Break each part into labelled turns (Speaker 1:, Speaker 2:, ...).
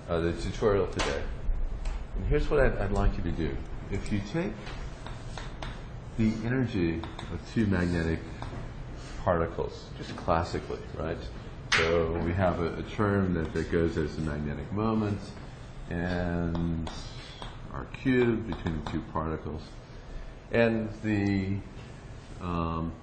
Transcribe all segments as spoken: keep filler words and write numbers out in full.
Speaker 1: uh, the tutorial today. And here's what I'd, I'd like you to do. If you take the energy of two magnetic particles, just classically, right? So we have a, a term that, that goes as the magnetic moment, and our cube between the two particles. And the um,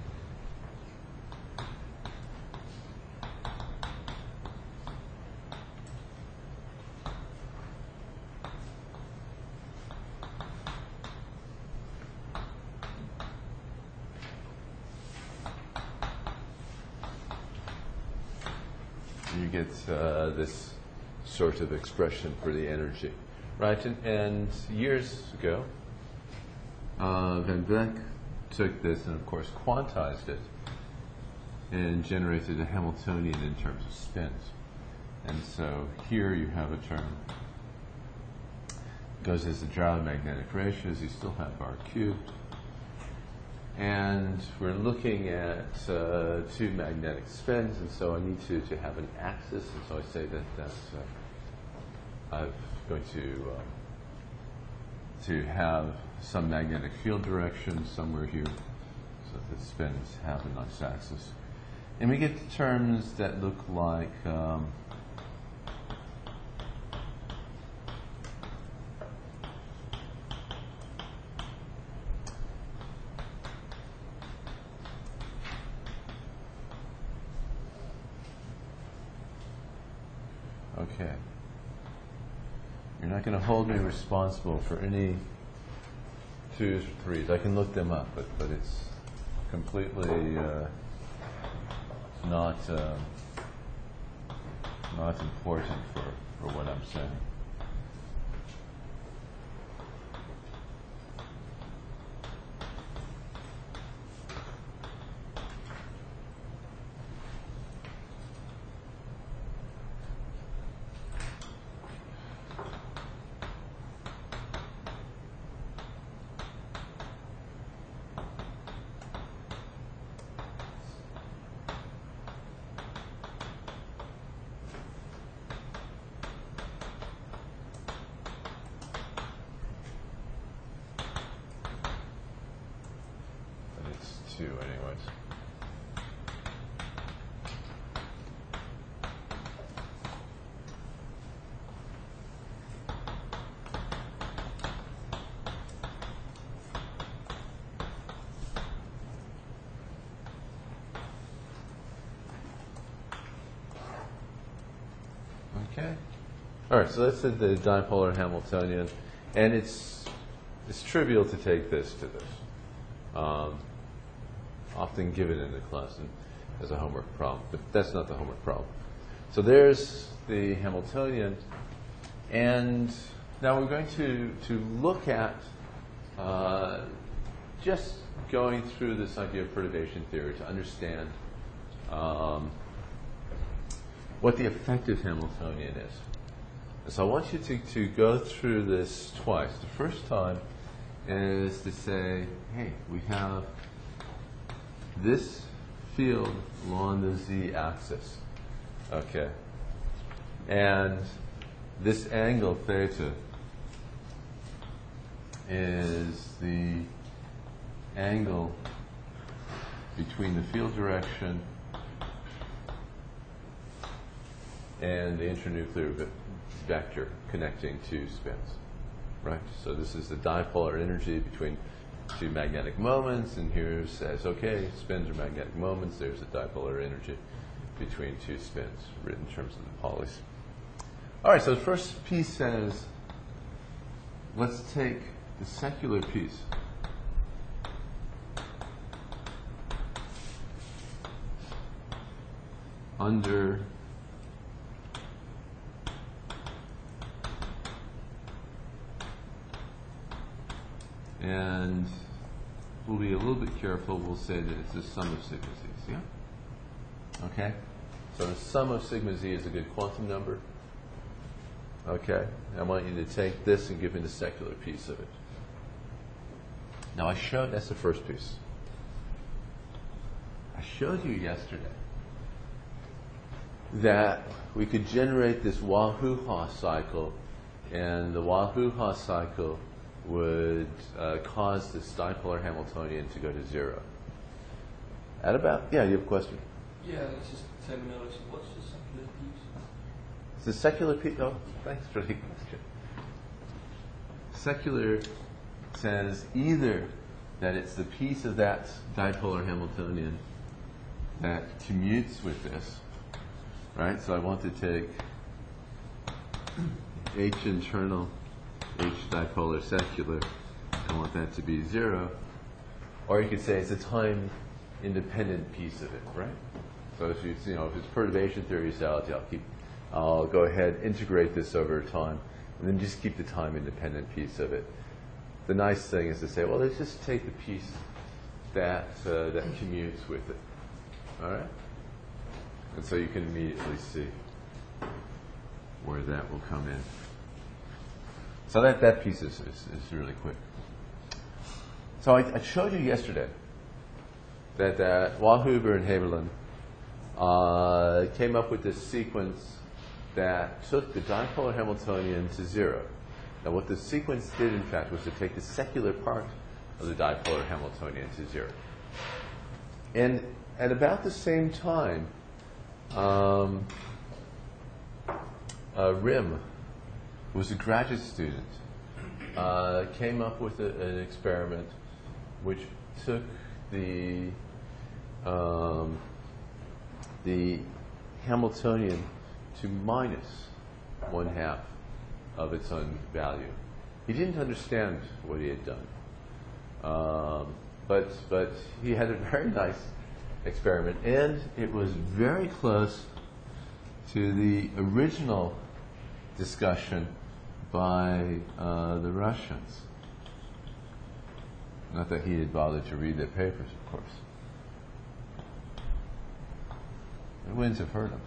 Speaker 1: you get uh, this sort of expression for the energy, right? And, and years ago, uh, Van Vleck took this and, of course, quantized it and generated a Hamiltonian in terms of spins. And so here you have a term goes as the gyromagnetic ratios. You still have R cubed. And we're looking at uh, two magnetic spins, and so I need to, to have an axis, and so I say that that's, uh, I'm going to, uh, to have some magnetic field direction somewhere here, so that the spins have a nice axis. And we get terms that look like um, okay. You're not going to hold me responsible for any twos or threes. I can look them up, but, but it's completely uh, not uh, not important for, for what I'm saying. Two anyways. Okay. All right, so that's the, the dipolar Hamiltonian, and it's it's trivial to take this to this. Um, often given in the class and as a homework problem, but that's not the homework problem. So there's the Hamiltonian, and now we're going to, to look at uh, just going through this idea of perturbation theory to understand um, what the effective Hamiltonian is. And so I want you to, to go through this twice. The first time is to say, hey, we have this field along the z-axis, okay, and this angle theta is the angle between the field direction and the internuclear ve vector connecting two spins, right? So this is the dipolar energy between two magnetic moments, and here says, okay, spins are magnetic moments. There's a dipolar energy between two spins, written in terms of the Pauli's. All right, so the first piece says, let's take the secular piece. Under and we'll be a little bit careful. We'll say that it's the sum of sigma z's, yeah? Okay? So the sum of sigma z is a good quantum number. Okay? I want you to take this and give me the secular piece of it. Now I showed, that's the first piece. I showed you yesterday that we could generate this Wah-Hoo-Ha cycle, and the Wah-Hoo-Ha cycle would uh, cause this dipolar Hamiltonian to go to zero. At about, yeah, you have a question?
Speaker 2: Yeah, it's just terminology. What's the secular piece?
Speaker 1: The secular piece, oh, thanks for the question. Secular says either that it's the piece of that dipolar Hamiltonian that commutes with this, right? So I want to take H internal, H dipolar secular. I want that to be zero. Or you could say it's a time independent piece of it, right? So if you, you know, if it's perturbation theory salad, I'll keep, I'll go ahead, integrate this over time, and then just keep the time independent piece of it. The nice thing is to say, well, let's just take the piece that uh, that commutes with it. All right? And so you can immediately see where that will come in. So that, that piece is, is, is really quick. So I, I showed you yesterday that, that Wallhuber and Haberlin uh, came up with this sequence that took the dipolar Hamiltonian to zero. Now what the sequence did, in fact, was to take the secular part of the dipolar Hamiltonian to zero. And at about the same time, um, uh, Rim, who was a graduate student, uh, came up with a, an experiment which took the um, the Hamiltonian to minus one half of its own value. He didn't understand what he had done, um, but but he had a very nice experiment, and it was very close to the original discussion by uh, the Russians. Not that he had bothered to read their papers, of course. But wouldn't have heard them.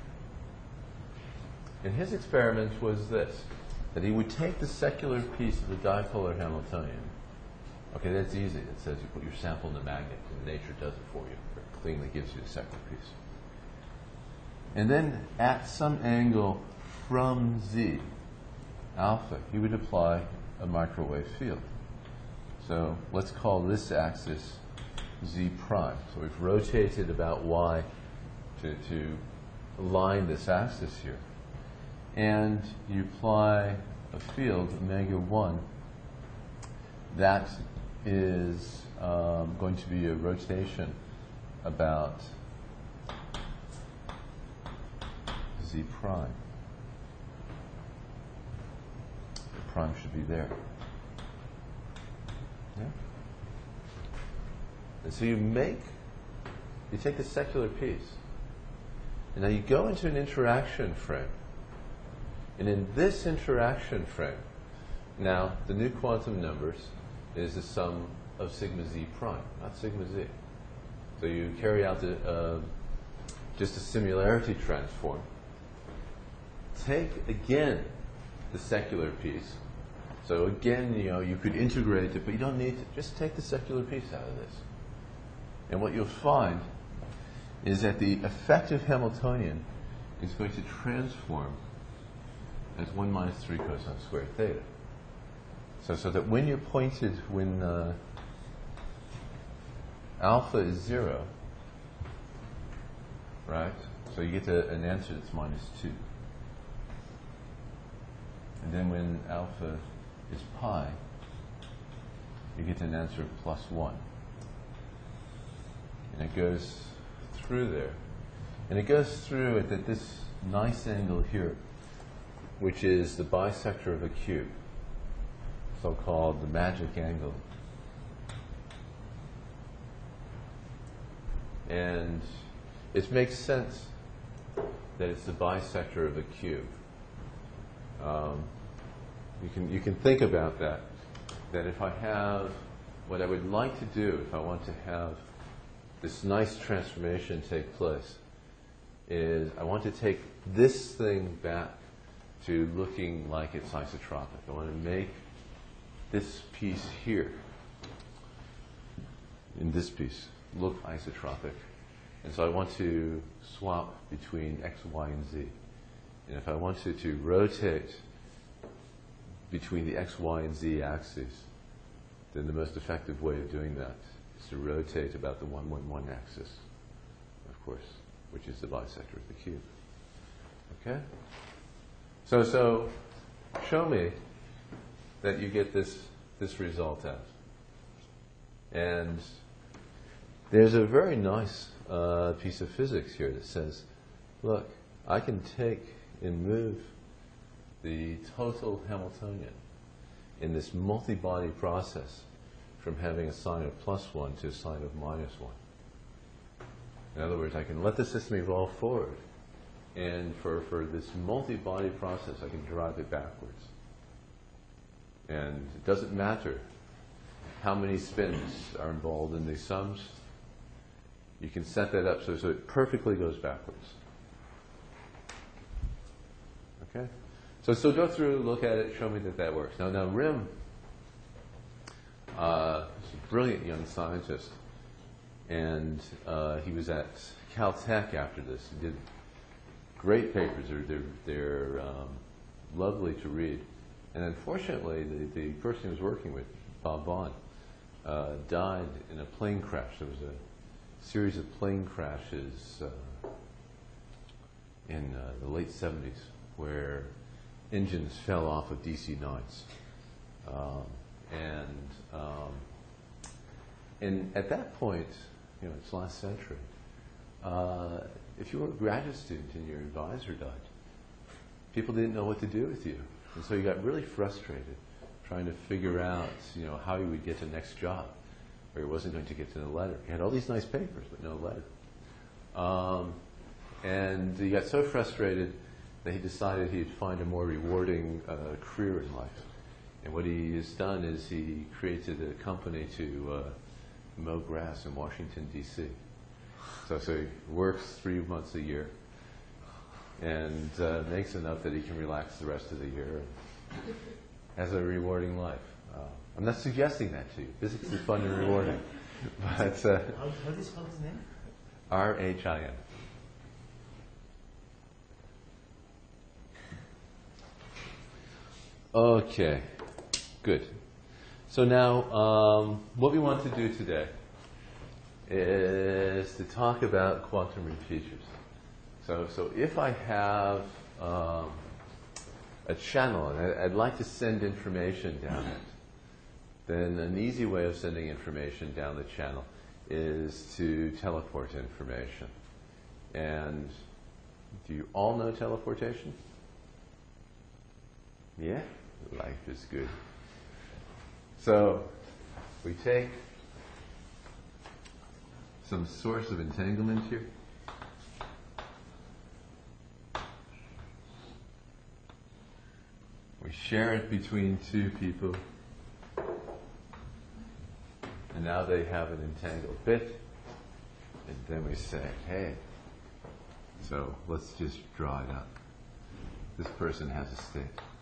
Speaker 1: And his experiment was this, that he would take the secular piece of the dipolar Hamiltonian. Okay, that's easy. It says you put your sample in the magnet, and nature does it for you. It cleanly gives you a secular piece. And then at some angle from Z, alpha, he would apply a microwave field. So let's call this axis Z prime. So we've rotated about Y to, to line this axis here. And you apply a field, omega one, that is um, going to be a rotation about Z prime. The prime should be there. Yeah? And so you make, you take the secular piece, and now you go into an interaction frame. And in this interaction frame, now the new quantum numbers is the sum of sigma Z prime, not sigma Z. So you carry out the, uh, just a similarity transform. Take again the secular piece. So again, you know, you could integrate it, but you don't need to. Just take the secular piece out of this. And what you'll find is that the effective Hamiltonian is going to transform as one minus three cosine squared theta. So, so that when you're pointed, when uh, alpha is zero, right? So you get to an answer that's minus two. And then when alpha is pi, you get an answer of plus one. And it goes through there. And it goes through at this nice angle here, which is the bisector of a cube, so-called the magic angle. And it makes sense that it's the bisector of a cube. Um, you can you can think about that. That if I have what I would like to do, if I want to have this nice transformation take place, is I want to take this thing back to looking like it's isotropic. I want to make this piece here, in this piece, look isotropic. And so I want to swap between x, y, and z. And if I wanted to rotate between the x, y, and z axes, then the most effective way of doing that is to rotate about the one, one, one axis, of course, which is the bisector of the cube. Okay? So, so show me that you get this, this result out. And there's a very nice uh, piece of physics here that says, look, I can take and move the total Hamiltonian in this multi-body process from having a sign of plus one to a sign of minus one. In other words, I can let the system evolve forward, and for, for this multi-body process, I can drive it backwards. And it doesn't matter how many spins are involved in these sums. You can set that up so, so it perfectly goes backwards. Okay? So, so go through, look at it, show me that that works. Now, now Rim uh, is a brilliant young scientist, and uh, he was at Caltech after this. He did great papers. They're, they're, they're um, lovely to read. And unfortunately, the, the person he was working with, Bob Vaughn, uh, died in a plane crash. There was a series of plane crashes uh, in uh, the late seventies where engines fell off of D C nines. Um, and, um, and at that point, you know, it's last century, uh, if you were a graduate student and your advisor died, people didn't know what to do with you. And so you got really frustrated trying to figure out, you know, how you would get to the next job, or you wasn't going to get to the letter. You had all these nice papers, but no letter. Um, and he got so frustrated that he decided he'd find a more rewarding uh, career in life. And what he has done is he created a company to uh, mow grass in Washington, D C So, so he works three months a year and uh, makes enough that he can relax the rest of the year and has a rewarding life. Uh, I'm not suggesting that to you. Physics is fun and rewarding. But uh,
Speaker 3: how, how do you spell his name?
Speaker 1: R H I N. Okay, good. So now, um, what we want to do today is to talk about quantum ring features. So, so if I have um, a channel and I, I'd like to send information down it, then an easy way of sending information down the channel is to teleport information. And do you all know teleportation? Yeah? Life is good. So we take some source of entanglement here. We share it between two people. And now they have an entangled bit. And then we say, hey, so let's just draw it up. This person has a state.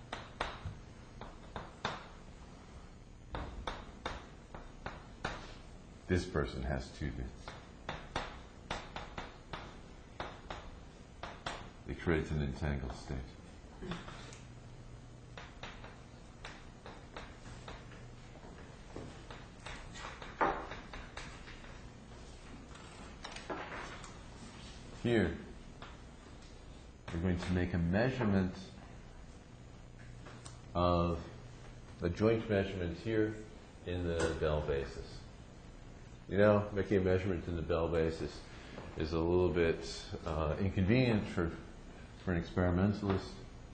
Speaker 1: This person has two bits. It creates an entangled state. Here, we're going to make a measurement of a joint measurement here in the Bell basis. You know, making a measurement in the Bell basis is a little bit uh, inconvenient for, for an experimentalist.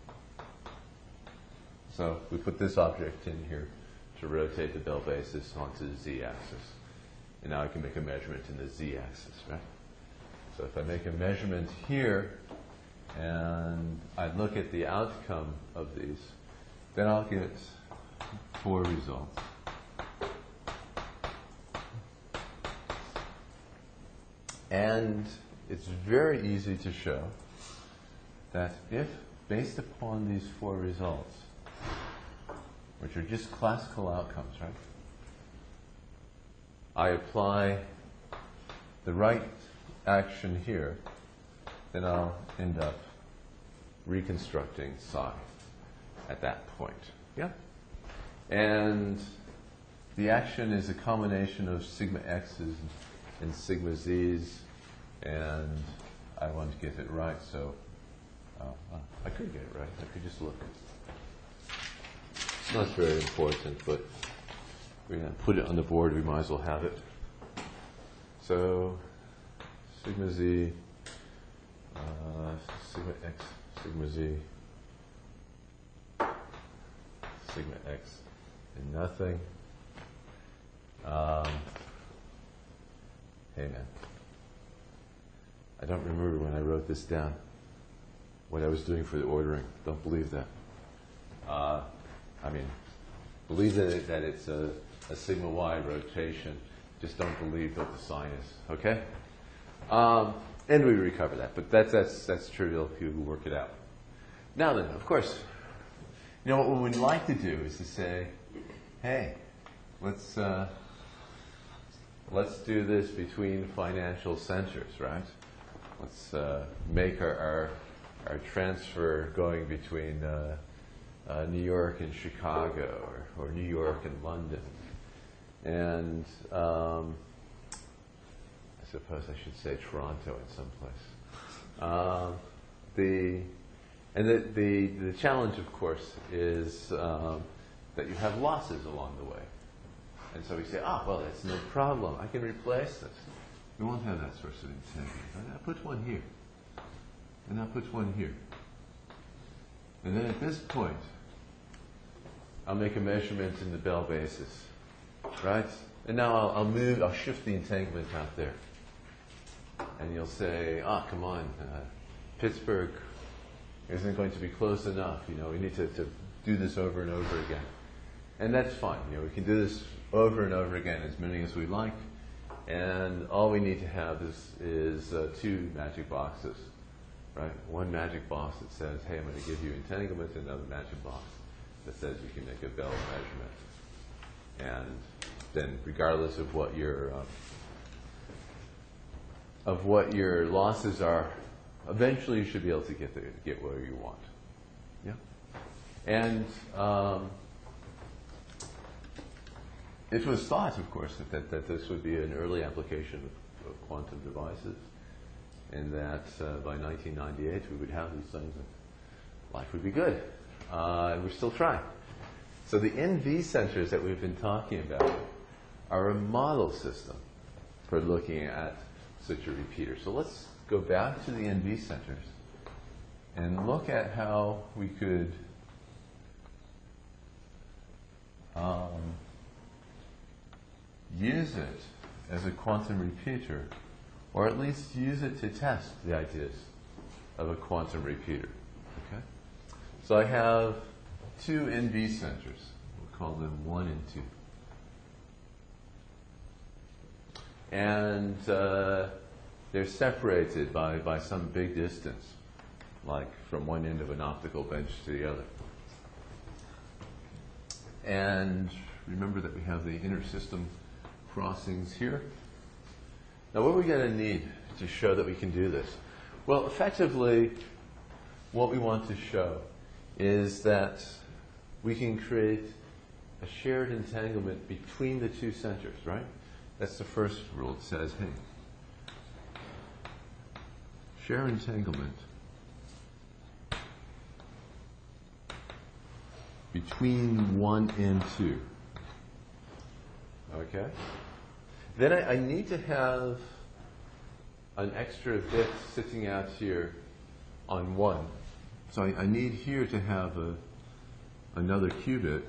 Speaker 1: So we put this object in here to rotate the Bell basis onto the z-axis. And now I can make a measurement in the z-axis, right? So if I make a measurement here and I look at the outcome of these, then I'll get four results. And it's very easy to show that if, based upon these four results, which are just classical outcomes, right? I apply the right action here, then I'll end up reconstructing psi at that point. Yeah? And the action is a combination of sigma x's and sigma z's, and I want to get it right, so uh, uh, I could get it right. I could just look. It's not very important, but we're going to put it on the board. We might as well have it. So sigma z, uh, sigma x, sigma z, sigma x, and nothing. Um, hey man, I don't remember when I wrote this down, what I was doing for the ordering. Don't believe that. Uh, I mean, believe that, it, that it's a, a sigma y rotation. Just don't believe what the sign is. Okay? Um, and we recover that, but that's that's that's trivial if you work it out. Now then, of course, you know what we would like to do is to say, hey, let's uh, let's do this between financial centers, right? Let's uh, make our, our our transfer going between uh, uh, New York and Chicago, or, or New York and London. And um, I suppose I should say Toronto in some place. Uh, the and the, the the challenge, of course, is um, that you have losses along the way. And so we say, ah, well, that's no problem. I can replace this. We won't have that source of entanglement. I'll put one here, and I'll put one here, and then at this point, I'll make a measurement in the Bell basis. Right? And now I'll, I'll move, I'll shift the entanglement out there. And you'll say, ah, come on, uh, Pittsburgh isn't going to be close enough. You know, we need to, to do this over and over again. And that's fine. You know, we can do this over and over again, as many as we like. And all we need to have is, is uh, two magic boxes. Right? One magic box that says, hey, I'm going to give you entanglement, and another magic box that says you can make a Bell measurement. And then, regardless of what your um, of what your losses are, eventually you should be able to get the, get where you want. Yeah. And um, it was thought, of course, that, that, that this would be an early application of, of quantum devices, and that uh, by nineteen ninety-eight we would have these things, and life would be good. Uh, and we're still trying. So the N V centers that we've been talking about are a model system for looking at such a repeater. So let's go back to the N V centers and look at how we could um, use it as a quantum repeater, or at least use it to test the ideas of a quantum repeater. Okay? So I have two N V centers. We'll call them one and two. And uh, they're separated by, by some big distance, like from one end of an optical bench to the other. And remember that we have the inner system crossings here. Now, what are we going to need to show that we can do this? Well, effectively, what we want to show is that we can create a shared entanglement between the two centers, right? That's the first rule. It says, hey, share entanglement between one and two. Okay? Then I, I need to have an extra bit sitting out here on one. So I, I need here to have a, another qubit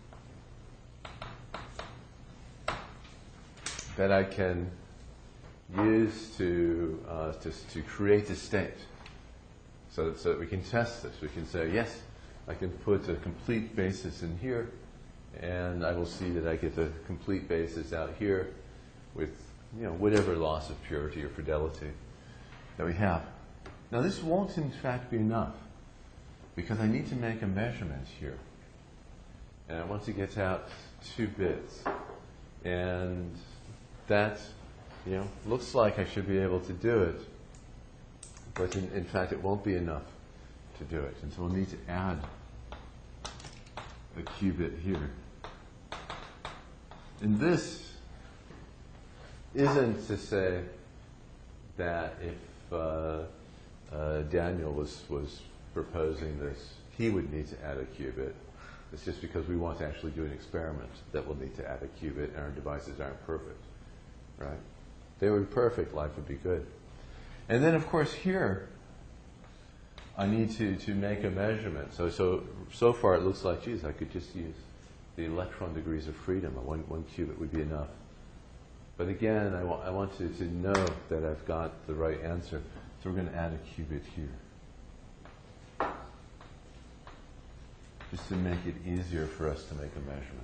Speaker 1: that I can use to, uh, to, to create a state. So that, so that we can test this. We can say, yes, I can put a complete basis in here, and I will see that I get the complete basis out here with, you know, whatever loss of purity or fidelity that we have. Now, this won't in fact be enough, because I need to make a measurement here. And I want to get out two bits. And that You know, looks like I should be able to do it, but in, in fact it won't be enough to do it. And so we'll need to add a qubit here. And this isn't to say that if uh, uh, Daniel was, was proposing this, he would need to add a qubit. It's just because we want to actually do an experiment that we'll need to add a qubit, and our devices aren't perfect, right? If they were perfect, life would be good. And then, of course, here, I need to, to make a measurement. So, so, so far it looks like, geez, I could just use the electron degrees of freedom. One, one qubit would be enough. But again, I, wa I want to, to know that I've got the right answer. So we're going to add a qubit here, just to make it easier for us to make a measurement.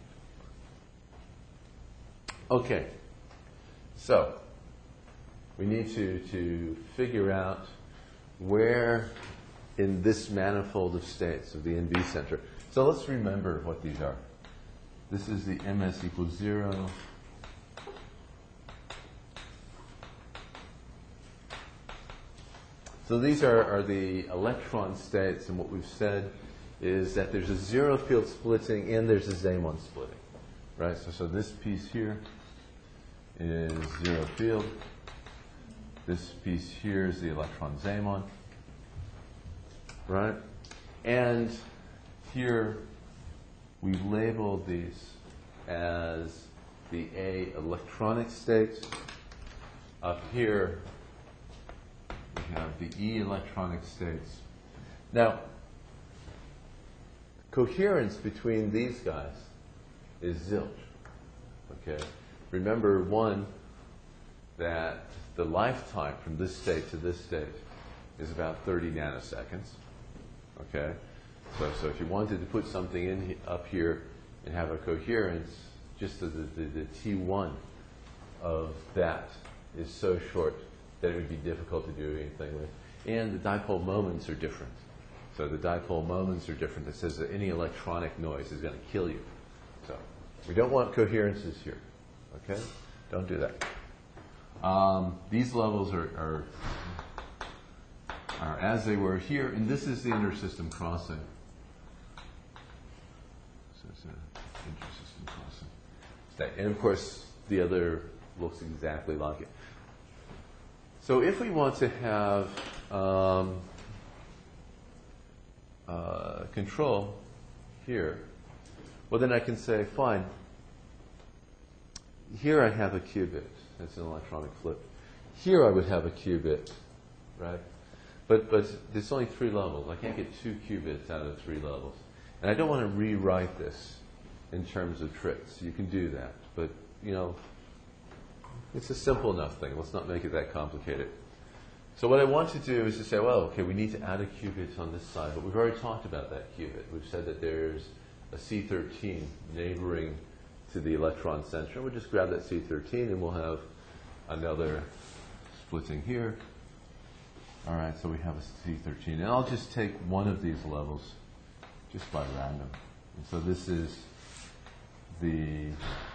Speaker 1: Okay, so we need to, to figure out where in this manifold of states of the N V center. So let's remember what these are. This is the M S equals zero. So these are, are the electron states, and what we've said is that there's a zero field splitting and there's a Zeeman splitting, right? So, so this piece here is zero field. This piece here is the electron Zeeman, right? And here we label these as the A electronic states. Up here we have the E electronic states. Now, coherence between these guys is zilch. Okay? Remember, one, that the lifetime from this state to this state is about thirty nanoseconds. Okay? So, so if you wanted to put something in he up here and have a coherence, just the, the, the T one of that is so short that it would be difficult to do anything with. And the dipole moments are different. So the dipole moments are different. It says that any electronic noise is going to kill you. So we don't want coherences here. Okay? Don't do that. Um, these levels are, are, are as they were here, and this is the intersystem crossing. So it's an intersystem crossing. And of course, the other looks exactly like it. So if we want to have um, uh, control here, well then I can say, fine, here I have a qubit. That's an electronic flip. Here I would have a qubit, right? But, but there's only three levels. I can't get two qubits out of three levels. And I don't want to rewrite this in terms of tricks. You can do that. But, you know, it's a simple enough thing. Let's not make it that complicated. So what I want to do is to say, well, okay, we need to add a qubit on this side. But we've already talked about that qubit. We've said that there's a C thirteen neighboring to the electron center. We'll just grab that C thirteen and we'll have another splitting here. All right, so we have a C thirteen. And I'll just take one of these levels just by random. And so this is the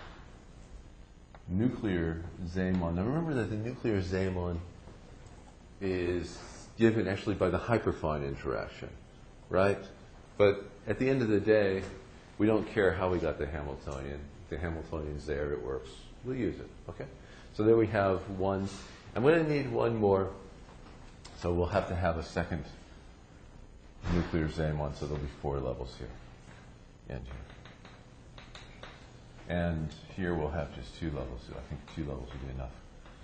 Speaker 1: nuclear Zeeman. Now remember that the nuclear Zeeman is given actually by the hyperfine interaction, right? But at the end of the day, we don't care how we got the Hamiltonian. The Hamiltonian's there, it works. We'll use it, okay? So there we have one. I'm going to need one more, so we'll have to have a second nuclear Zeeman, so there'll be four levels here and here. And here we'll have just two levels. So I think two levels will be enough.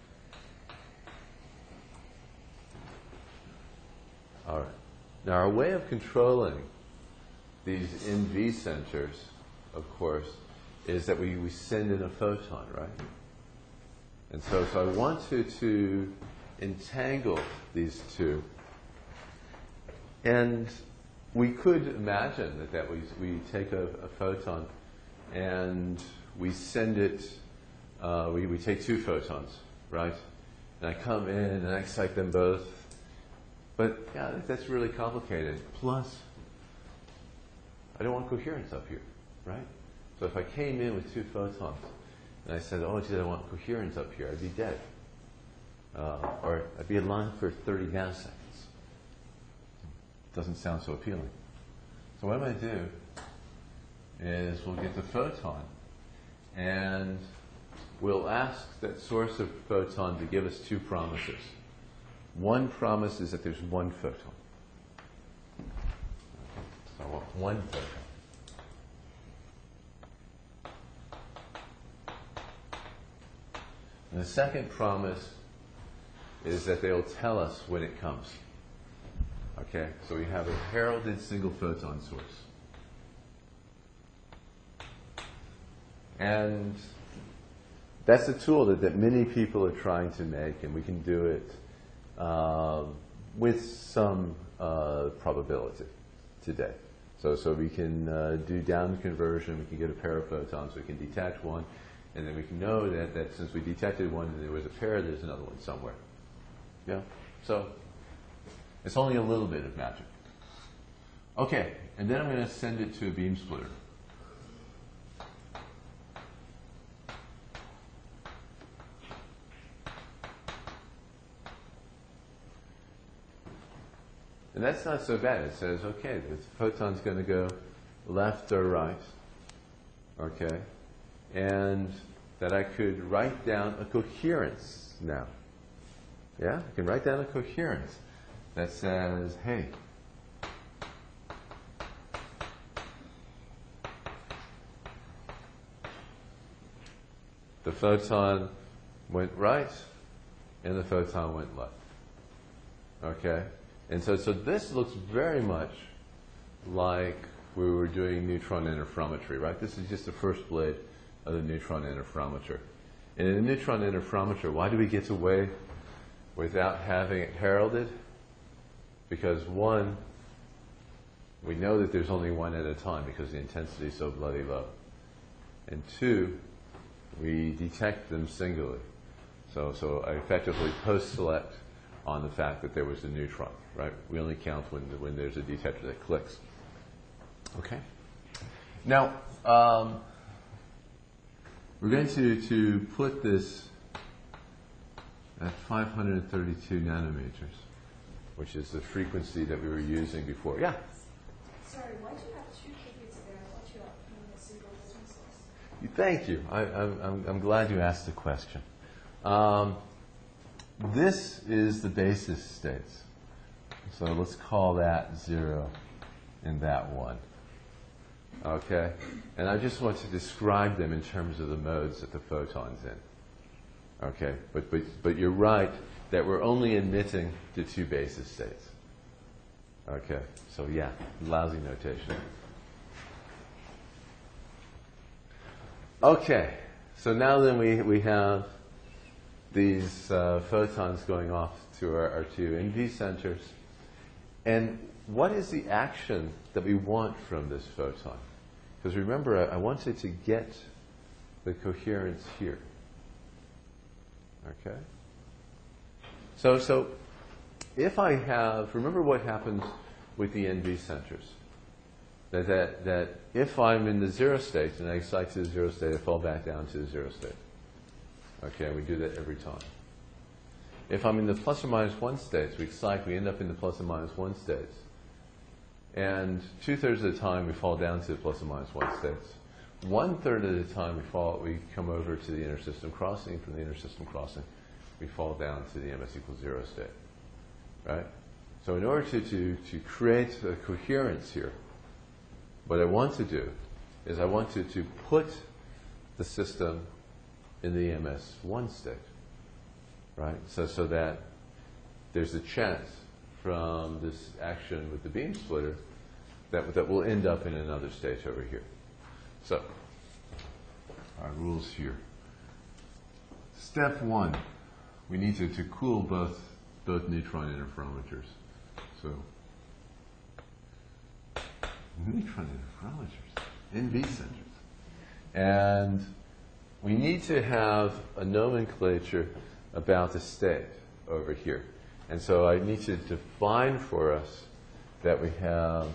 Speaker 1: All right. Now our way of controlling these N V centers, of course, is that we, we send in a photon, right? And so, so I want to, to entangle these two. And we could imagine that, that we, we take a, a photon and we send it, uh, we, we take two photons, right? And I come in and I excite them both. But yeah, that's really complicated. Plus, I don't want coherence up here, right? So if I came in with two photons and I said, oh, geez, I want coherence up here, I'd be dead. uh, or I'd be in line for thirty nanoseconds. Doesn't sound so appealing. So what I'm going to do is we'll get the photon, and we'll ask that source of photon to give us two promises. One promise is that there's one photon. So I want one photon. And the second promise is that they'll tell us when it comes. Okay, so we have a heralded single photon source. And that's a tool that, that many people are trying to make, and we can do it uh, with some uh, probability today. So, so we can uh, do down conversion, we can get a pair of photons, we can detect one, and then we can know that, that since we detected one and there was a pair, there's another one somewhere. Yeah? So it's only a little bit of magic. Okay, and then I'm going to send it to a beam splitter. And that's not so bad. It says, okay, the photon's going to go left or right, okay, and that I could write down a coherence now. Yeah, I can write down a coherence that says, hey, the photon went right and the photon went left. Okay? And so, so this looks very much like we were doing neutron interferometry, right? This is just the first blade of the neutron interferometer. And in the neutron interferometer, why do we get away without having it heralded? Because one, we know that there's only one at a time because the intensity is so bloody low. And two, we detect them singly. So, so I effectively post-select on the fact that there was a neutron, right? We only count when, when there's a detector that clicks. Okay? Now, um, we're going to, to put this at five hundred thirty-two nanometers, which is the frequency that we were using before. Yeah?
Speaker 3: Sorry, why do you have two qubits there? I thought you were in a single photon source.
Speaker 1: Thank you. I, I'm, I'm glad you asked the question. Um, this is the basis states. So let's call that zero and that one. Okay? And I just want to describe them in terms of the modes that the photon's in. Okay? But, but, but you're right that we're only emitting the two basis states. Okay? So yeah, lousy notation. Okay. So now then we, we have these uh, photons going off to our, our two N V centers. And what is the action that we want from this photon? Because remember, I, I wanted to get the coherence here. Okay? So, so if I have, remember what happens with the N V centers. That, that, that if I'm in the zero state and I excite to the zero state, I fall back down to the zero state. Okay, we do that every time. If I'm in the plus or minus one states, we excite, we end up in the plus or minus one states. And two-thirds of the time we fall down to the plus or minus one states. One-third of the time we fall, we come over to the intersystem crossing. From the intersystem crossing, we fall down to the M S equals zero state. Right? So in order to, to, to create a coherence here, what I want to do is I want to, to put the system in the M S one state, right? So, so that there's a chance from this action with the beam splitter that, that will end up in another state over here. So, our rules here. Step one, we need to, to cool both, both neutron interferometers. So, neutron interferometers, N V centers. And we need to have a nomenclature about the state over here. And so I need to define for us that we have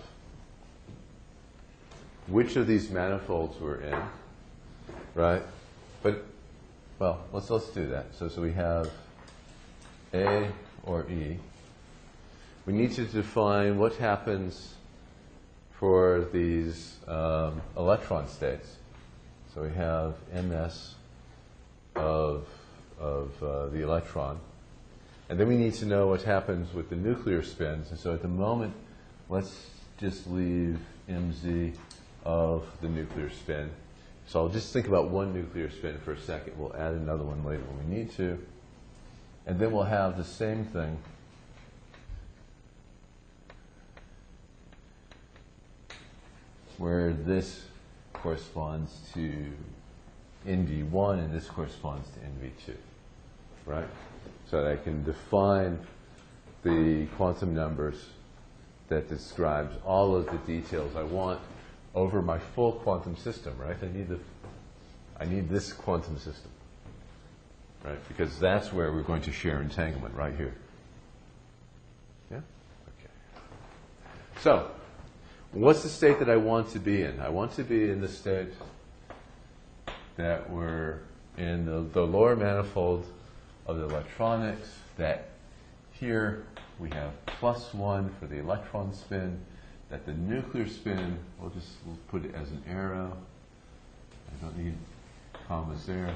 Speaker 1: which of these manifolds we're in, right? But, well, let's, let's do that. So, so we have A or E. We need to define what happens for these um, electron states. So we have ms of, of uh, the electron. And then we need to know what happens with the nuclear spins. And so at the moment, let's just leave mz of the nuclear spin. So I'll just think about one nuclear spin for a second. We'll add another one later when we need to. And then we'll have the same thing where this corresponds to N V one and this corresponds to N V two, right? So that I can define the quantum numbers that describes all of the details I want over my full quantum system, right? I need the, I need this quantum system, right? Because that's where we're going to share entanglement, right here. Yeah? Okay. So, what's the state that I want to be in? I want to be in the state that we're in the, the lower manifold of the electronics, that here we have plus one for the electron spin, that the nuclear spin, we'll just we'll put it as an arrow. I don't need commas there.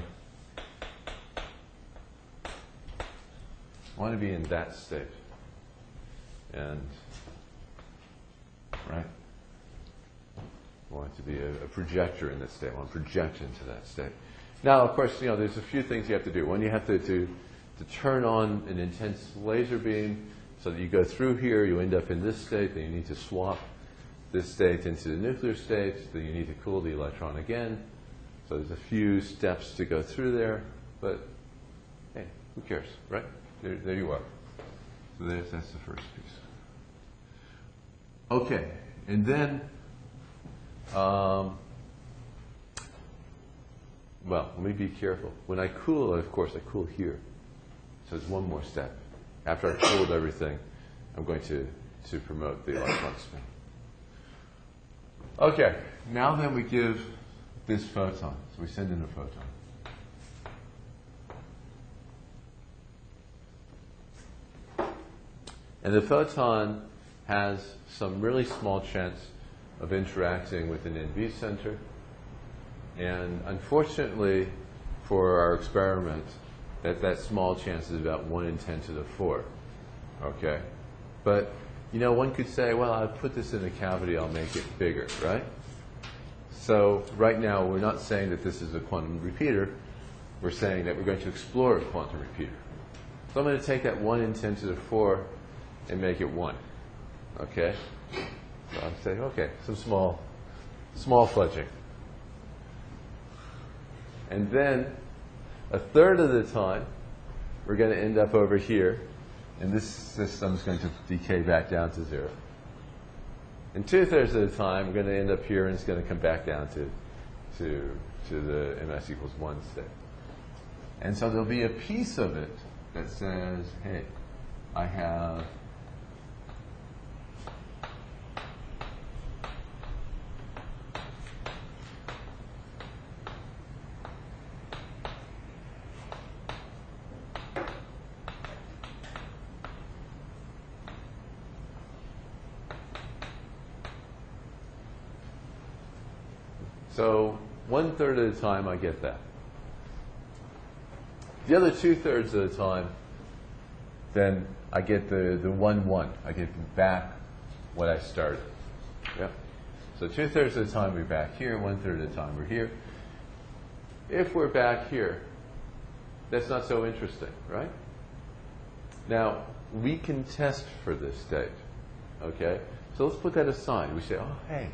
Speaker 1: I want to be in that state. And, right? I want it to be a, a projector in this state. I want to project into that state. Now, of course, you know, there's a few things you have to do. One, you have to, to, to turn on an intense laser beam so that you go through here, you end up in this state, then you need to swap this state into the nuclear state, then you need to cool the electron again. So there's a few steps to go through there, but hey, who cares, right? There, there you are. So there's, that's the first piece. Okay, and then, um, well, let me be careful. When I cool, of course, I cool here. So there's one more step. After I've cooled everything, I'm going to, to promote the electron spin. Okay, now then we give this photon. So we send in a photon. And the photon has some really small chance of interacting with an N V center. And unfortunately, for our experiment, that, that small chance is about one in ten to the four. Okay? But, you know, one could say, well, I'll put this in a cavity, I'll make it bigger, right? So right now, we're not saying that this is a quantum repeater. We're saying that we're going to explore a quantum repeater. So I'm going to take that one in ten to the four and make it one. Okay? So I'll say, okay, some small, small fudging. And then a third of the time, we're going to end up over here, and this system is going to decay back down to zero. And two-thirds of the time, we're going to end up here, and it's going to come back down to, to, to the ms equals one state. And so there'll be a piece of it that says, hey, I have So one third of the time I get that. The other two thirds of the time, then I get the, the one one. I get back what I started. Yeah. So two thirds of the time we're back here, one third of the time we're here. If we're back here, that's not so interesting, right? Now, we can test for this state. Okay? So let's put that aside. We say, oh, hey,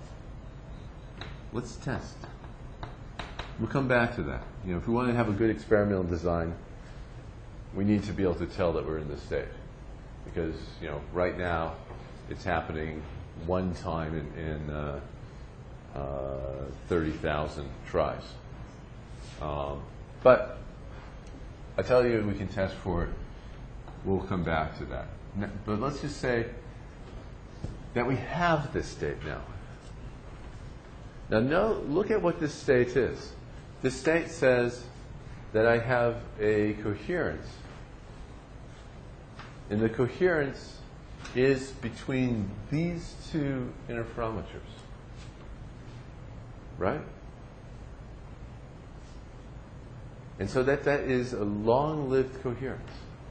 Speaker 1: let's test. We'll come back to that. You know, if we want to have a good experimental design, we need to be able to tell that we're in this state. Because, you know, right now, it's happening one time in, in uh, uh, thirty thousand tries. Um, but I tell you, we can test for it. We'll come back to that. Now, but let's just say that we have this state now. Now, no, look at what this state is. This state says that I have a coherence And the coherence is between these two interferometers. Right? And so that, that is a long-lived coherence.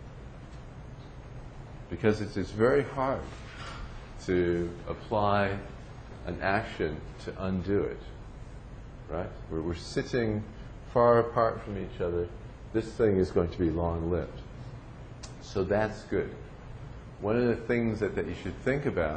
Speaker 1: Because it's, it's very hard to apply an action to undo it. Right? We're, we're sitting far apart from each other. This thing is going to be long-lived. So that's good. One of the things that, that you should think about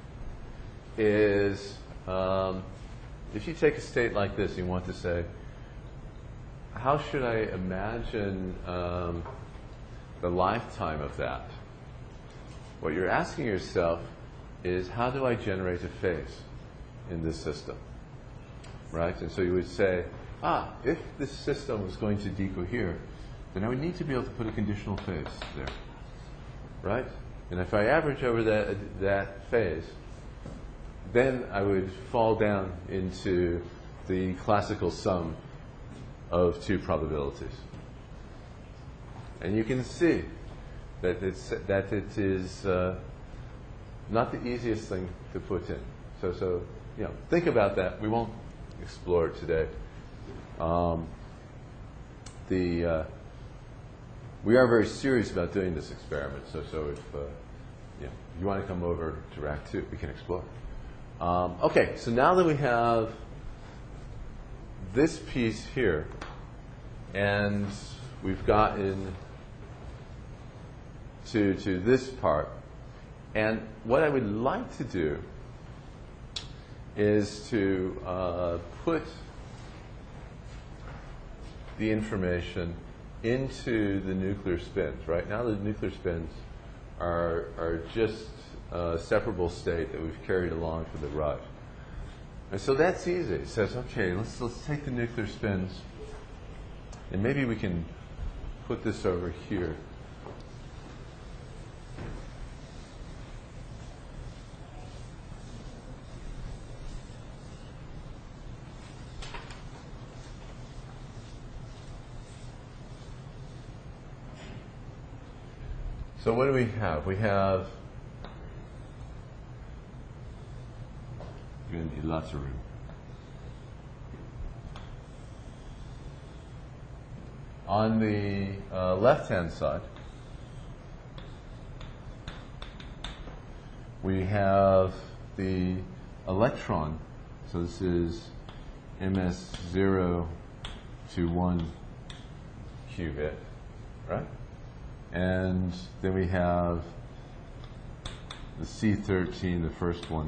Speaker 1: is um, if you take a state like this, you want to say, how should I imagine um, the lifetime of that? What you're asking yourself is, how do I generate a phase in this system? Right? And so you would say, ah, if this system was going to decohere, then I would need to be able to put a conditional phase there. Right? And if I average over that, that phase, then I would fall down into the classical sum of two probabilities. And you can see that, it's, that it is uh, not the easiest thing to put in. So, so you know, think about that. We won't explore it today. Um, the uh, we are very serious about doing this experiment. So, so if uh, you know, you want to come over to rack two, we can explore. Um, okay, so now that we have this piece here, and we've gotten to to this part, and what I would like to do is to uh, put the information into the nuclear spins. Right now the nuclear spins are, are just a separable state that we've carried along for the ride. And so that's easy. It says, okay, let's, let's take the nuclear spins, and maybe we can put this over here. So what do we have? We have, you're going to need lots of room. On the uh, left-hand side, we have the electron. So this is M S zero to one qubit, right? And then we have the C thirteen, the first one,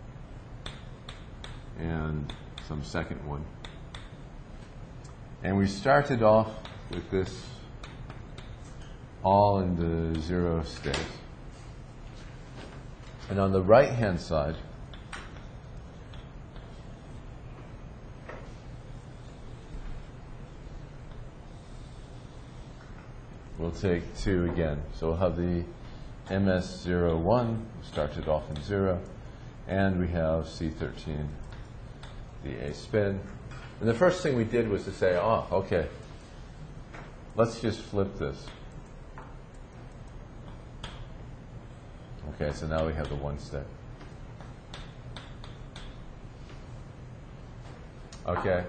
Speaker 1: and some second one. And we started off with this all in the zero state. And on the right-hand side, we'll take two again. So we'll have the M S zero one, started off in zero, and we have C thirteen, the A spin. And the first thing we did was to say, oh, okay, let's just flip this. Okay, so now we have the one step. Okay.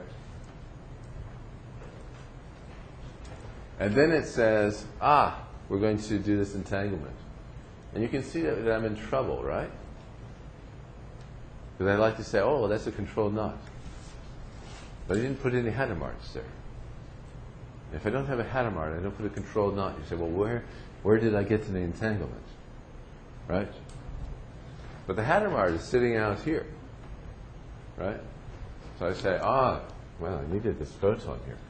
Speaker 1: And then it says, ah, we're going to do this entanglement. And you can see that, that I'm in trouble, right? Because I like to say, oh, well, that's a controlled knot. But I didn't put any Hadamard's there. If I don't have a Hadamard, I don't put a controlled knot. You say, well, where, where did I get to the entanglement? Right? But the Hadamard is sitting out here. Right? So I say, ah, well, I needed this photon here.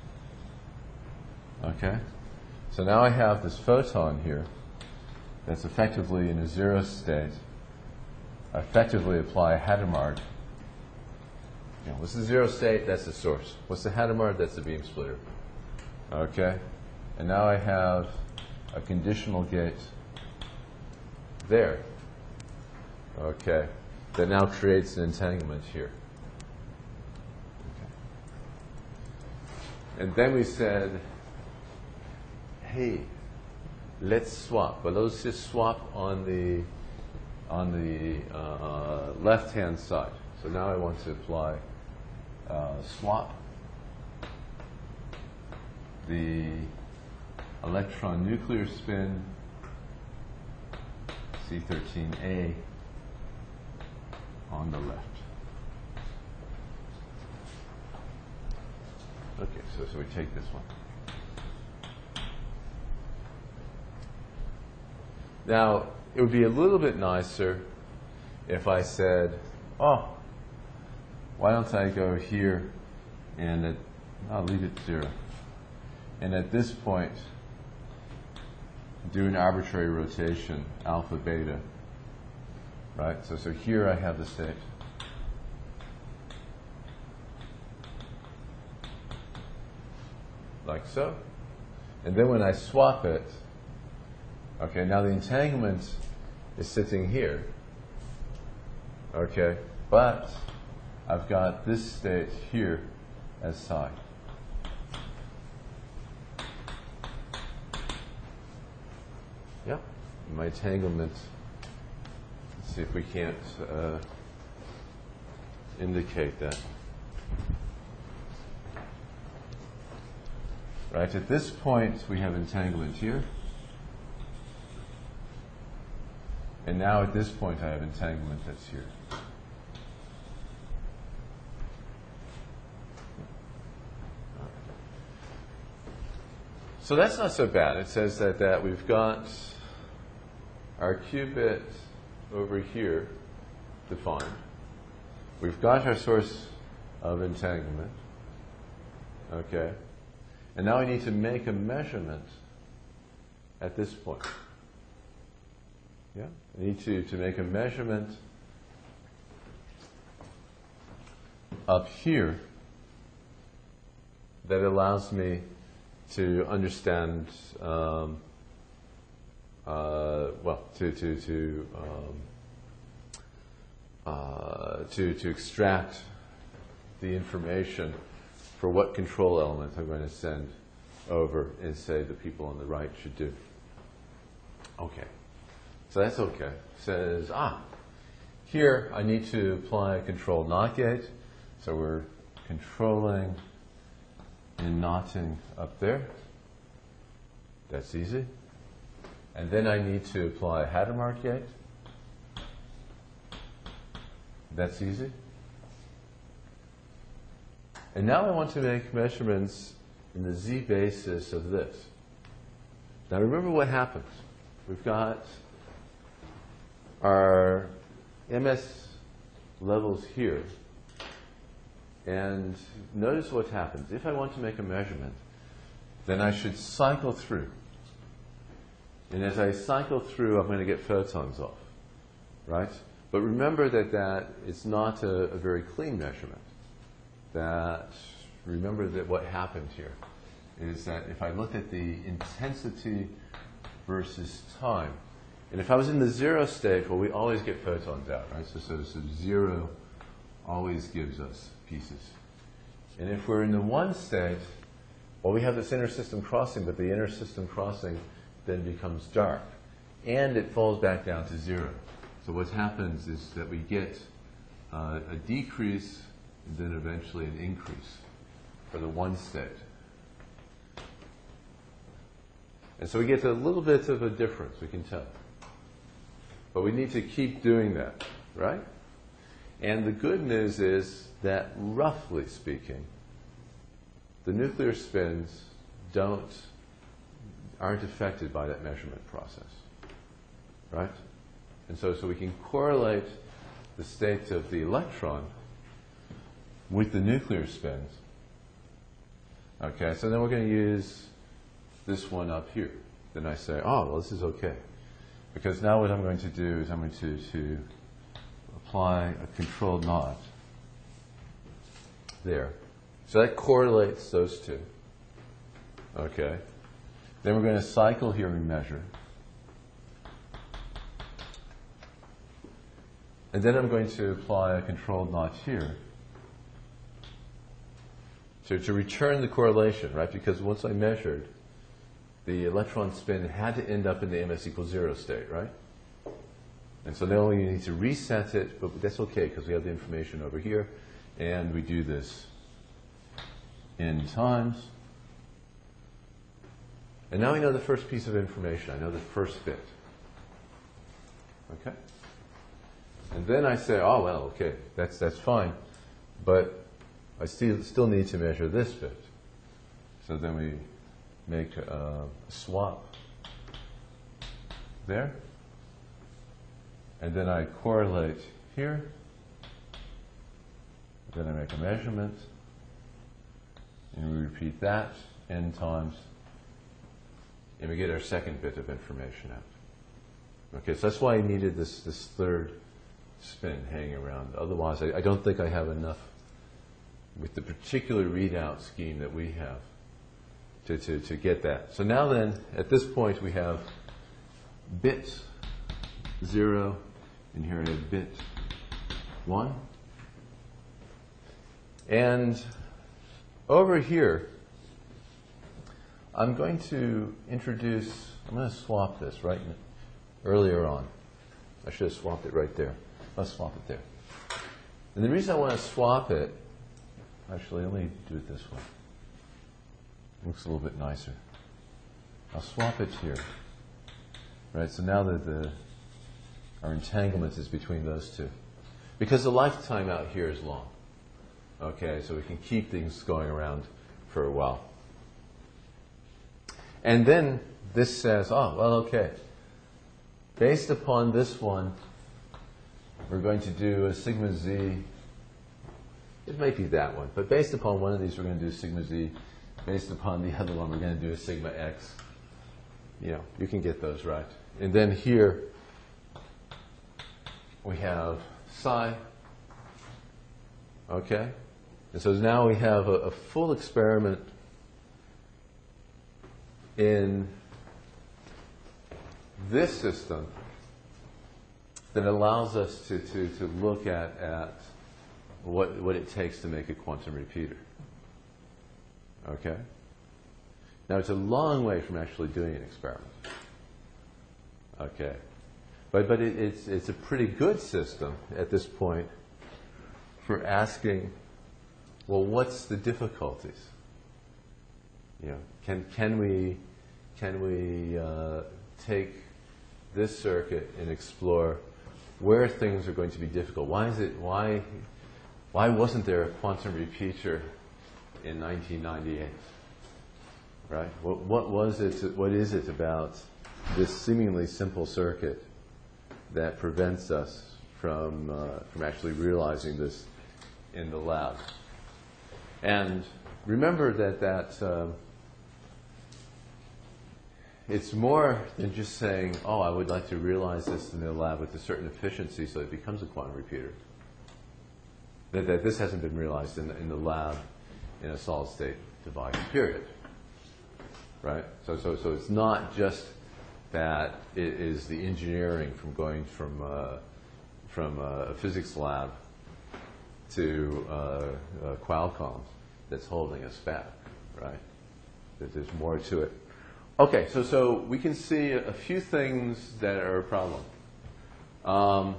Speaker 1: Okay? So now I have this photon here that's effectively in a zero state. I effectively apply a Hadamard. You know, what's the zero state? That's the source. What's the Hadamard? That's the beam splitter. Okay? And now I have a conditional gate there. Okay? That now creates an entanglement here. Okay. And then we said, hey, let's swap. But let's just swap on the on the uh, left-hand side. So now I want to apply uh, swap the electron nuclear spin C thirteen A on the left. Okay, so, so we take this one. Now, it would be a little bit nicer if I said, oh, why don't I go here and at, I'll leave it zero. And at this point, do an arbitrary rotation, alpha, beta. Right? So, so here I have the state. Like so. And then when I swap it, okay, now the entanglement is sitting here. Okay, but I've got this state here as psi. Yep, my entanglement. Let's see if we can't uh, indicate that. Right, at this point we have entanglement here. And now at this point I have entanglement that's here. So that's not so bad. It says that, that we've got our qubit over here defined. We've got our source of entanglement. Okay. And now I need to make a measurement at this point. Yeah? I need to, to make a measurement up here that allows me to understand, um, uh, well, to to to um, uh, to to extract the information for what control element I'm going to send over and say the people on the right should do. Okay, so that's okay. It says, ah, here I need to apply a control NOT gate. So we're controlling and knotting up there. That's easy. And then I need to apply a Hadamard gate. That's easy. And now I want to make measurements in the z basis of this. Now remember what happens. We've got our M S levels here. And notice what happens. If I want to make a measurement, then I should cycle through. And as I cycle through, I'm going to get photons off. Right? But remember that that is not a, a very clean measurement. That, remember that what happened here is that if I look at the intensity versus time, and if I was in the zero state, well, we always get photons out, right? So, so, so zero always gives us pieces. And if we're in the one state, well, we have this inter-system crossing, but the inter-system crossing then becomes dark. And it falls back down to zero. So what happens is that we get uh, a decrease and then eventually an increase for the one state. And so we get a little bit of a difference, we can tell. But we need to keep doing that, right? And the good news is that, roughly speaking, the nuclear spins don't, aren't affected by that measurement process, right? And so, so we can correlate the state of the electron with the nuclear spins. Okay, so then we're going to use this one up here. Then I say, oh, well, this is okay. Because now what I'm going to do is I'm going to, to apply a controlled knot there. So that correlates those two. Okay. Then we're going to cycle here and measure. And then I'm going to apply a controlled knot here to, to return the correlation, right? Because once I measured, the electron spin had to end up in the ms equals zero state, right? And so now we need to reset it, but that's okay because we have the information over here, and we do this n times. And now we know the first piece of information. I know the first bit. Okay? And then I say, oh, well, okay, that's, that's fine, but I still, still need to measure this bit. So then we make a swap there. And then I correlate here. Then I make a measurement. And we repeat that n times. And we get our second bit of information out. Okay, so that's why I needed this, this third spin hanging around. Otherwise, I, I don't think I have enough with the particular readout scheme that we have to, to, to get that. So now then, at this point, we have bit zero, and here I have bit one. And over here, I'm going to introduce, I'm going to swap this right earlier on. I should have swapped it right there. Let's swap it there. And the reason I want to swap it, actually, let me do it this way. It looks a little bit nicer. I'll swap it here. Right, so now that the, our entanglement is between those two. Because the lifetime out here is long. Okay, so we can keep things going around for a while. And then this says, oh, well, okay. Based upon this one, we're going to do a sigma z. It might be that one, but based upon one of these, we're going to do sigma z. Based upon the other one, we're going to do a sigma x. You know, you can get those right. And then here, we have psi. Okay? And so now we have a, a full experiment in this system that allows us to, to, to look at, at what, what it takes to make a quantum repeater. Okay? Now, it's a long way from actually doing an experiment. Okay? But, but it, it's, it's a pretty good system at this point for asking, well, what's the difficulties? You know, can, can we, can we uh, take this circuit and explore where things are going to be difficult? Why is it, why, why wasn't there a quantum repeater in nineteen ninety-eight? Right? What, what was it, what is it about this seemingly simple circuit that prevents us from, uh, from actually realizing this in the lab? And remember that, that um, it's more than just saying, oh, I would like to realize this in the lab with a certain efficiency so it becomes a quantum repeater. That, that this hasn't been realized in the, in the lab in a solid state device, period. Right? So, so, so it's not just that it is the engineering from going from, uh, from a physics lab to uh, uh, Qualcomm that's holding us back, right? That there's more to it. Okay, so, so we can see a, a few things that are a problem. Um,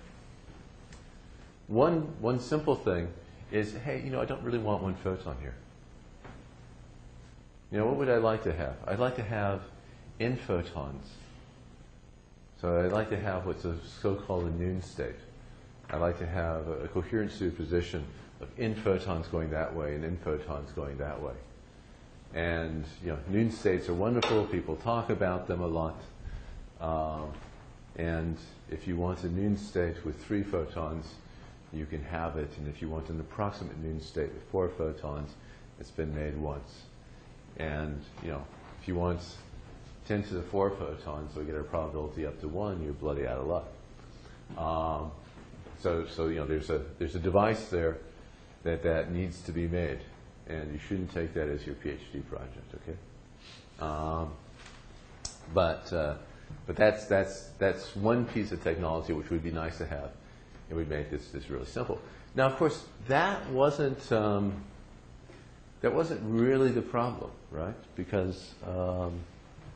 Speaker 1: one, one simple thing is, hey, you know, I don't really want one photon here. You know, what would I like to have? I'd like to have n photons. So I'd like to have what's a so-called a noon state. I'd like to have a, a coherent superposition of n photons going that way and n photons going that way. And, you know, noon states are wonderful. People talk about them a lot. Um, and if you want a noon state with three photons, you can have it. And if you want an approximate noon state with four photons, it's been made once. And, you know, if you want ten to the four photons, so we get our probability up to one, you're bloody out of luck. Um, so, so, you know, there's a, there's a device there that, that needs to be made. And you shouldn't take that as your PhD project, okay? Um, but uh, but that's, that's, that's one piece of technology which would be nice to have. And we'd make this, this really simple. Now, of course, that wasn't, um, that wasn't really the problem, right? Because um,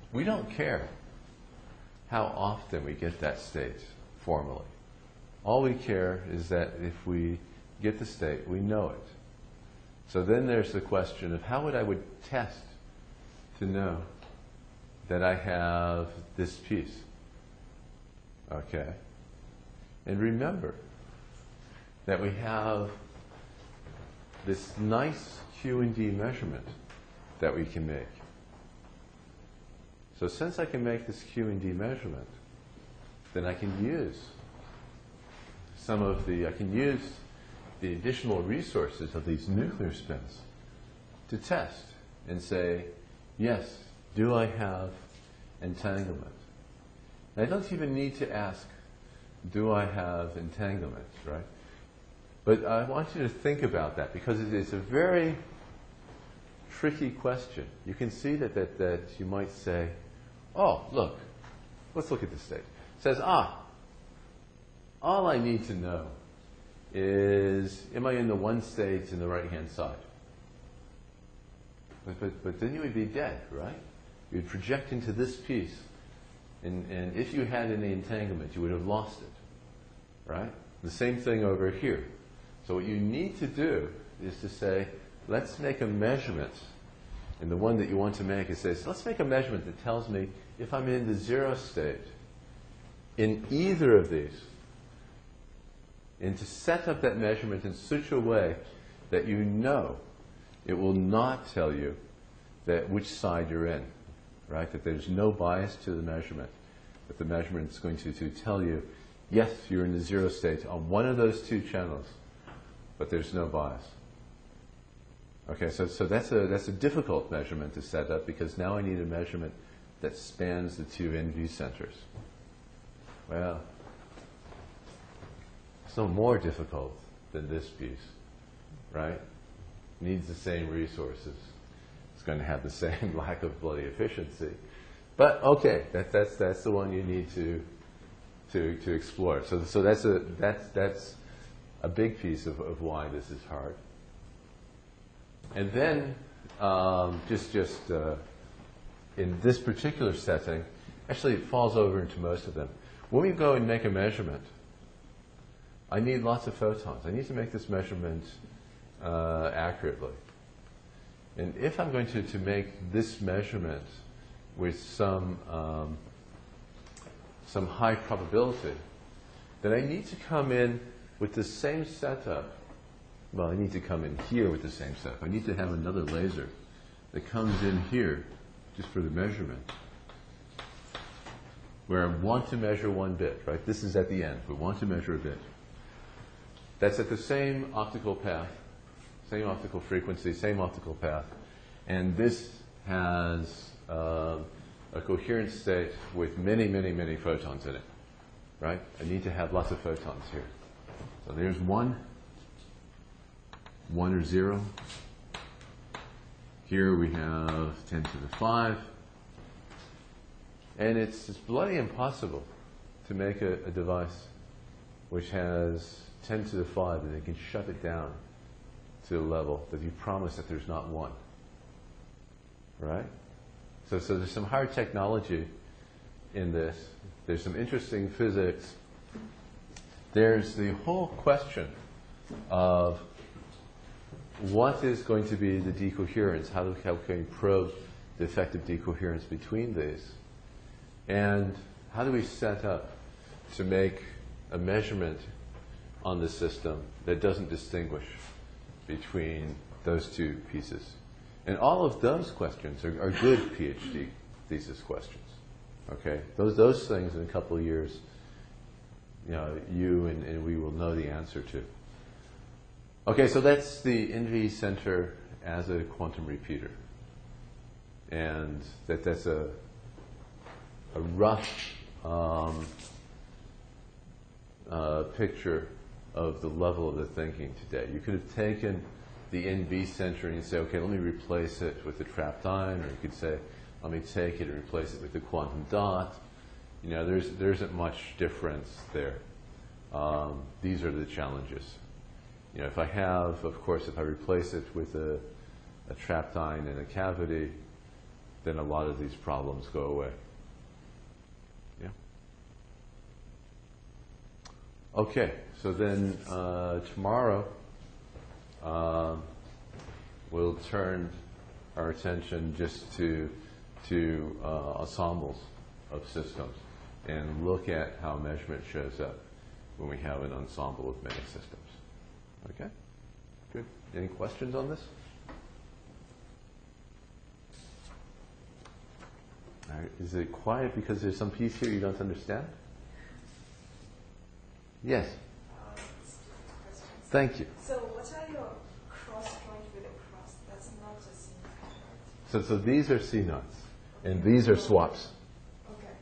Speaker 1: we don't care how often we get that state formally. All we care is that if we get the state, we know it. So then there's the question of how would I would test to know that I have this piece. Okay? And remember that we have this nice Q and D measurement that we can make. So since I can make this Q and D measurement, then I can use some of the, I can use the additional resources of these nuclear spins to test and say, yes, do I have entanglement? And I don't even need to ask, do I have entanglement, right? But I want you to think about that because it is a very tricky question. You can see that, that, that you might say, oh, look, let's look at this state. It says, ah, all I need to know is, am I in the one state in the right-hand side? But, but, but then you would be dead, right? You would project into this piece. And, and if you had any entanglement, you would have lost it, right? The same thing over here. So what you need to do is to say, let's make a measurement. And the one that you want to make is say, so let's make a measurement that tells me if I'm in the zero state in either of these. And to set up that measurement in such a way that you know it will not tell you that which side you're in, right? That there's no bias to the measurement. That the measurement is going to, to tell you, yes, you're in the zero state on one of those two channels, but there's no bias. Okay, so, so that's a that's a difficult measurement to set up because now I need a measurement that spans the two N V centers. Well, it's no more difficult than this piece, right? Needs the same resources. It's going to have the same lack of bloody efficiency. But okay, that, that's that's the one you need to to to explore. So so that's a that's that's a big piece of, of why this is hard. And then um, just just uh, in this particular setting, actually it falls over into most of them. When we go and make a measurement, I need lots of photons. I need to make this measurement uh, accurately. And if I'm going to, to make this measurement with some, um, some high probability, then I need to come in with the same setup. Well, I need to come in here with the same setup. I need to have another laser that comes in here just for the measurement, where I want to measure one bit, right? This is at the end. We want to measure a bit. That's at the same optical path, same optical frequency, same optical path. And this has uh, a coherent state with many, many, many photons in it, right? I need to have lots of photons here. So there's one, one or zero. Here we have ten to the five. And it's, it's bloody impossible to make a, a device which has ten to the five, and they can shut it down to a level that you promise that there's not one. Right? So, so there's some hard technology in this. There's some interesting physics. There's the whole question of what is going to be the decoherence? How, do, how can we probe the effective decoherence between these? And how do we set up to make a measurement on the system that doesn't distinguish between those two pieces? And all of those questions are, are good PhD thesis questions. Okay, those those things in a couple of years, you know, you and, and we will know the answer to. Okay, so that's the N V center as a quantum repeater, and that that's a a rough um, uh, picture of the level of the thinking today. You could have taken the N V center and you say, okay, let me replace it with the trapped ion, or you could say, let me take it and replace it with the quantum dot. You know, there's there isn't much difference there. Um, these are the challenges. You know, if I have, of course, if I replace it with a, a trapped ion in a cavity, then then a lot of these problems go away. Yeah? Okay, so then uh, tomorrow um, we'll turn our attention just to, to uh, ensembles of systems and look at how measurement shows up when we have an ensemble of many systems. Okay? Good. Any questions on this? All right. Is it quiet because there's some piece here you don't understand? Yes.
Speaker 3: Uh, questions.
Speaker 1: Thank you.
Speaker 3: So what are your cross point with a cross? That's not just C naught, right?
Speaker 1: So, so these are C naughts, and these are swaps.
Speaker 3: Okay.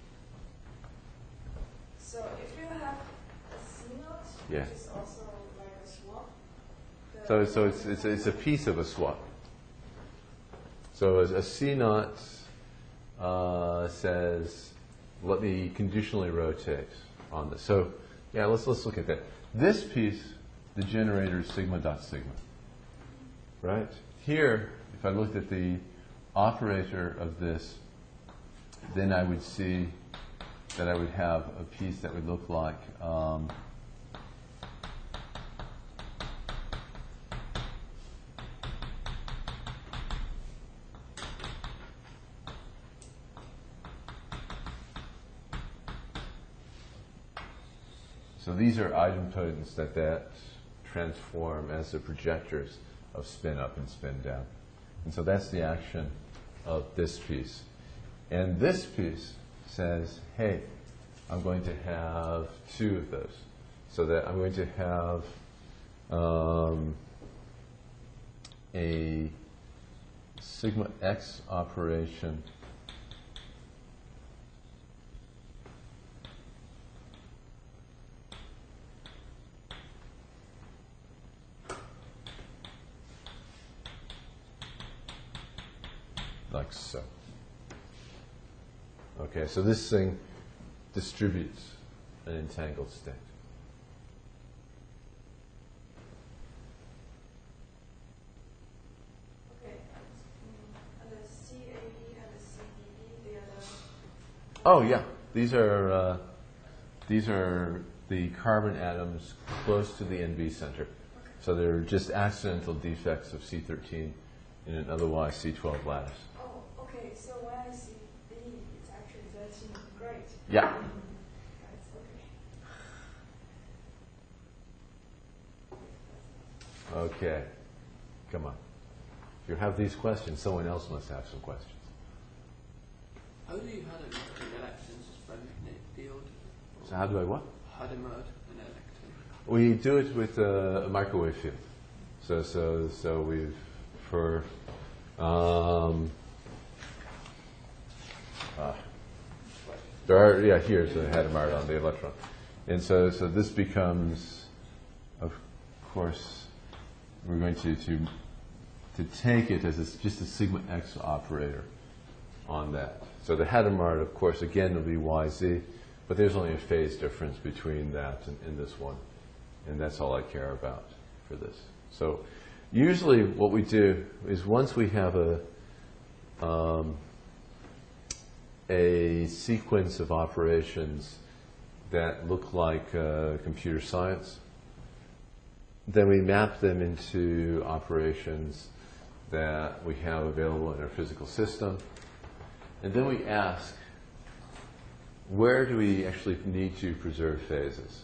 Speaker 3: So if you have a C naught,
Speaker 1: Yeah.
Speaker 3: which is also like a swap. the-
Speaker 1: So, so it's, it's, it's a piece of a swap. So a, a C naught uh, says, let me conditionally rotate on this. So yeah, let's, let's look at that. This piece, the generator is sigma dot sigma, right? Here, if I looked at the operator of this, then I would see that I would have a piece that would look like um, so these are idempotents that that transform as the projectors of spin up and spin down. And so that's the action of this piece. And this piece says, hey, I'm going to have two of those. So that I'm going to have um, a sigma x operation like so. Okay, so this thing distributes an entangled state.
Speaker 3: Okay. Mm, and the C A B and the C D B, they are the.
Speaker 1: Oh yeah, these are uh, these are the carbon atoms close to the N B center. So they're just accidental defects of C thirteen in an otherwise C twelve lattice.
Speaker 3: Oh, okay. So when I see B, it's actually thirteen. Great.
Speaker 1: Yeah.
Speaker 3: That's okay.
Speaker 1: Okay. Come on. If you have these questions, someone else must have some questions.
Speaker 2: How do you Hadamard an electron magnetic field?
Speaker 1: So how do I what?
Speaker 2: Hadamard an electron.
Speaker 1: We do it with a, a microwave field. So so so we've for um, uh, there are yeah here's a Hadamard on the electron, and so so this becomes, of course, we're going to to to take it as a, just a sigma x operator on that. So the Hadamard, of course, again will be Y Z, but there's only a phase difference between that and, and this one, and that's all I care about for this. So usually what we do is once we have a um, a sequence of operations that look like uh, computer science, then we map them into operations that we have available in our physical system. And then we ask, where do we actually need to preserve phases?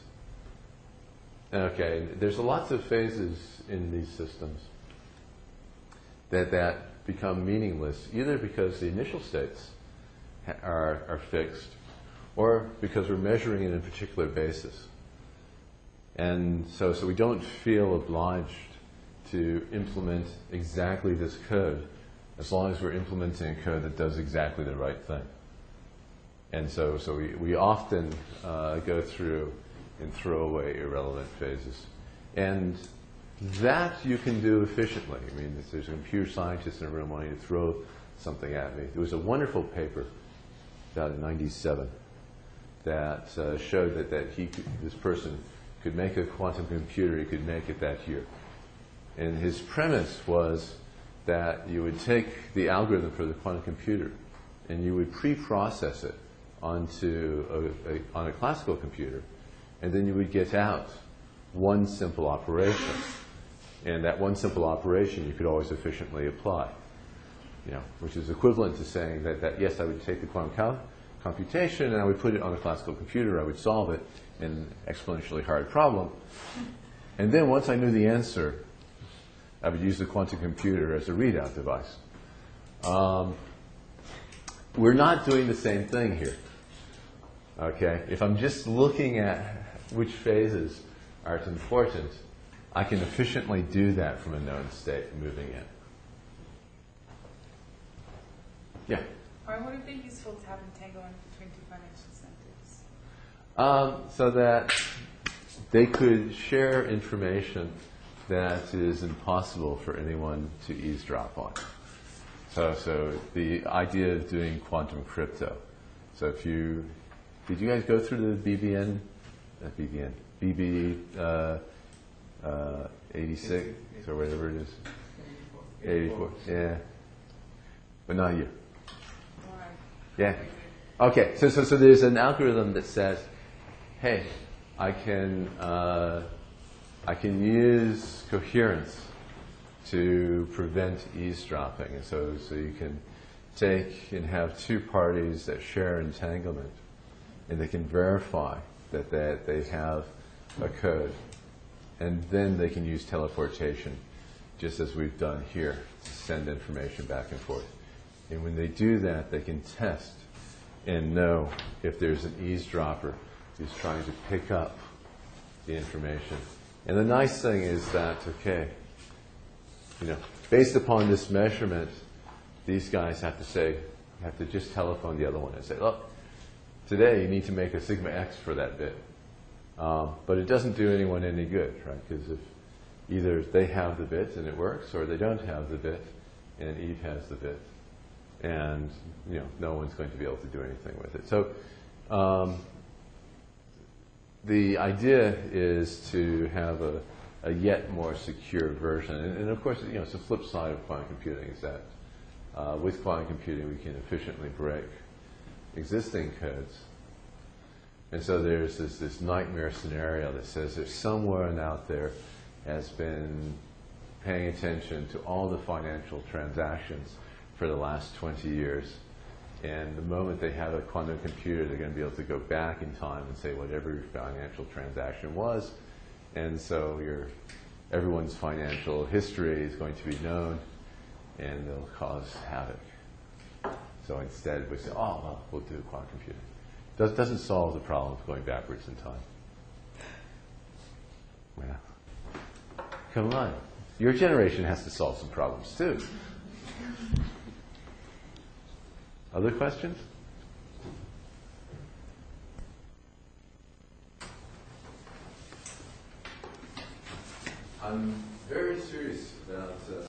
Speaker 1: Okay, there's lots of phases in these systems that, that become meaningless, either because the initial states ha- are, are fixed, or because we're measuring it in a particular basis. And so, so we don't feel obliged to implement exactly this code as long as we're implementing a code that does exactly the right thing. And so, so we, we often uh, go through and throw away irrelevant phases. And that you can do efficiently. I mean, if there's a computer scientist in a room wanting to throw something at me. There was a wonderful paper about in ninety-seven that uh, showed that, that he could, this person could make a quantum computer, he could make it that year. And his premise was that you would take the algorithm for the quantum computer and you would pre-process it onto a, a, on a classical computer, and then you would get out one simple operation. And that one simple operation you could always efficiently apply, you know, which is equivalent to saying that, that yes, I would take the quantum cal- computation and I would put it on a classical computer, I would solve it in an exponentially hard problem. And then once I knew the answer, I would use the quantum computer as a readout device. Um, we're not doing the same thing here. Okay? If I'm just looking at which phases are important, I can efficiently do that from a known state moving in. Yeah?
Speaker 4: Why would it be useful to have entanglement between two financial centers?
Speaker 1: Um, so that they could share information that is impossible for anyone to eavesdrop on. So, so the idea of doing quantum crypto. So if you, did you guys go through the B B N, not B B N, B B uh, uh, eighty-six or whatever it is? eighty-four, yeah. But not you.
Speaker 4: Why?
Speaker 1: Yeah. Okay, so, so, so there's an algorithm that says, hey, I can, uh, I can use coherence to prevent eavesdropping. And so, so you can take and have two parties that share entanglement, and they can verify that they, they have a code. And then they can use teleportation, just as we've done here, to send information back and forth. And when they do that, they can test and know if there's an eavesdropper who's trying to pick up the information. And the nice thing is that, okay, you know, based upon this measurement, these guys have to say, have to just telephone the other one and say, look, today you need to make a sigma x for that bit. Um, but it doesn't do anyone any good, right? Because if either they have the bit and it works, or they don't have the bit and Eve has the bit, and you know, no one's going to be able to do anything with it. So um, the idea is to have a, a yet more secure version. And, and of course, you know, it's the flip side of quantum computing is that uh, with quantum computing we can efficiently break existing codes. And so there's this, this nightmare scenario that says if someone out there has been paying attention to all the financial transactions for the last twenty years, and the moment they have a quantum computer, they're going to be able to go back in time and say whatever your financial transaction was, and so your everyone's financial history is going to be known, and they'll cause havoc. So instead, we say, oh, well, we'll do quantum computing. Does, doesn't solve the problem of going backwards in time. Yeah. Come on. Your generation has to solve some problems too. Other questions? I'm very serious about uh,